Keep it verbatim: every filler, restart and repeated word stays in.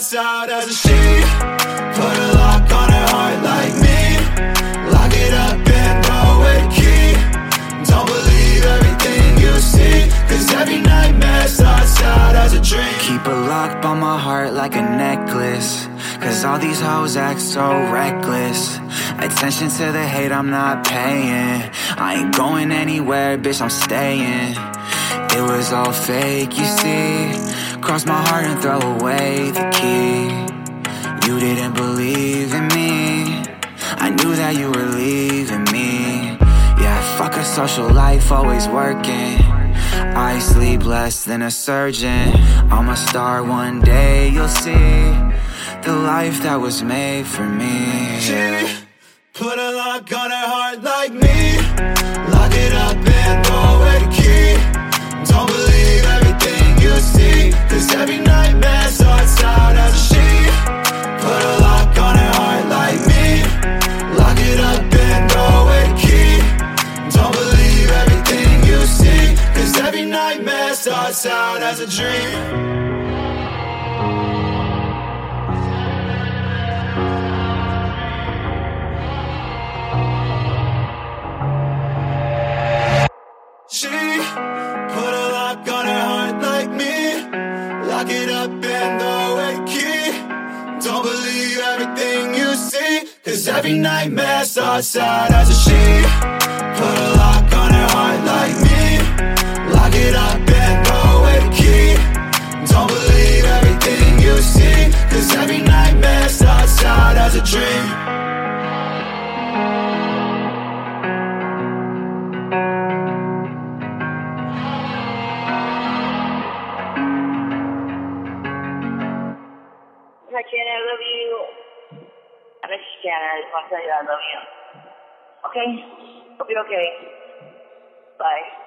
starts out as a she. Put a lock on her heart like me. Lock it up and throw away the key. Don't believe everything you see, cause every nightmare starts out as a dream. Keep a lock on my heart like a necklace, cause all these hoes act so reckless. Attention to the hate, I'm not paying. I ain't going anywhere, bitch, I'm staying. It was all fake, you see. Cross my heart and throw away the key. You didn't believe in me. I knew that you were leaving me. Yeah, fuck a social life, always working. I sleep less than a surgeon. I'm a star one day, you'll see. The life that was made for me. She put a lock on her heart like me. Lock it up and throw away the key. Don't believe everything you see, cause every nightmare starts out as a she. Put a lock on her heart like me. Lock it up and throw away the key. Don't believe everything you see, cause every nightmare starts out as a dream. She put a lock on her heart like me. Lock it up and throw away the key. Don't believe everything you see, cause every nightmare starts out as a she. Put a lock on her heart like me. Lock it up and throw away the key. Don't believe everything you see, cause every nightmare starts out as a dream. Jen, I love you. I miss you, Jen. I just want to tell you I love you. Okay? Hope you're okay. Bye.